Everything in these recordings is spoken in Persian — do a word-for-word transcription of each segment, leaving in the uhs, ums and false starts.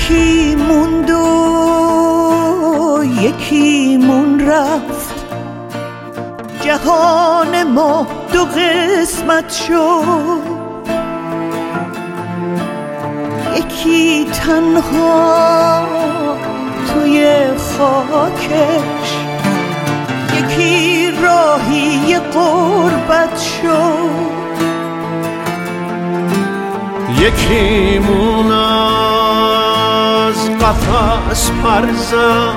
یکی موند و یکی مون رفت، جهان ما دو قسمت شد. یکی تنها توی خاکش، یکی راهی غربت شد. یکی مون از قفس پر زد،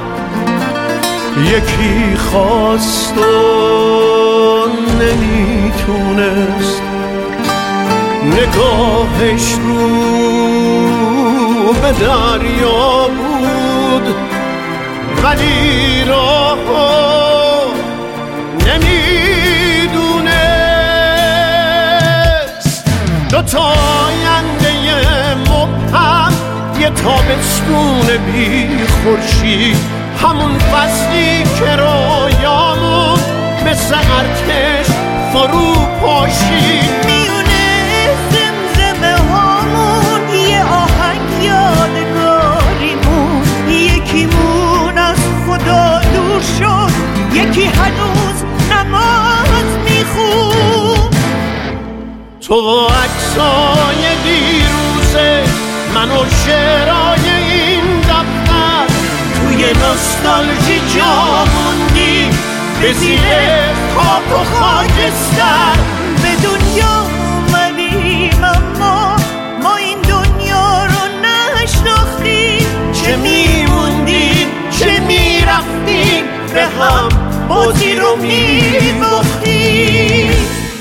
یکی خواست و نمیتونست، نگاهش رو به دریا بود ولی راهو نمیدونست. دوتا آینده مبهم، یه تابستون بی خورشید، همون فصلی که رویامون مثل ارتش فرو پاشید. میونه زمزمه هامون یه آهنگ یادگاریمون، یکی مون از خدا دور شد، یکی هنوز نماز میخون. تو عکسای دیروزه، من و شعرهای این دفتر، توی نوستالژی جا موندی به زیر خاک و خاکستر. به دنیا اومدیم اما ما این دنیا رو نشناختیم، چه میموندیم چه میرفتیم، به هم بازی رو میباختیم.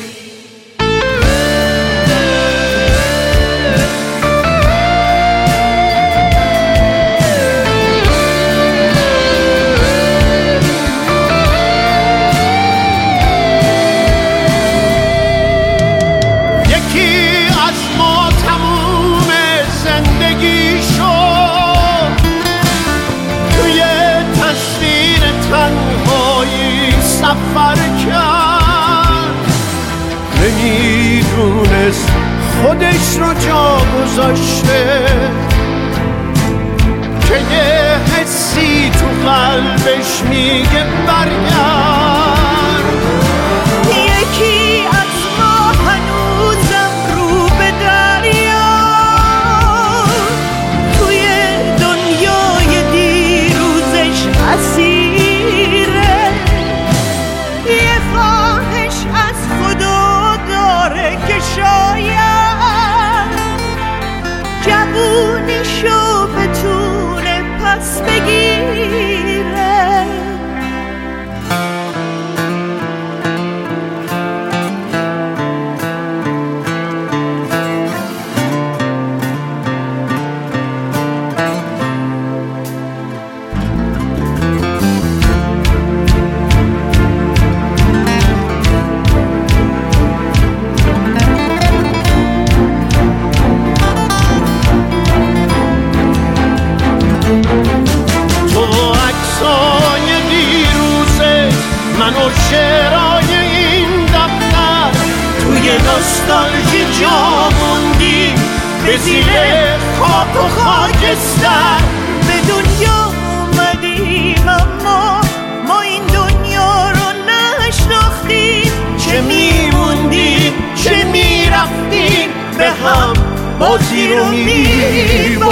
سفر کرد، نمیدونست خودش رو جا گذاشته، که یه حسی تو قلبش میگه برگرد. یکی از ما هنوزم رو به دریا، توی دنیای دیروزش اسیر. شاید جوونیشو بتونه پس بگیره. من و شعرهای این دفتر، توی نوستالژی جا موندی به زیر خاک و خاکستر. به دنیا اومدیم اما ما این دنیا رو نشناختیم، چه میموندیم چه میرفتیم، به هم بازی رو میباختیم.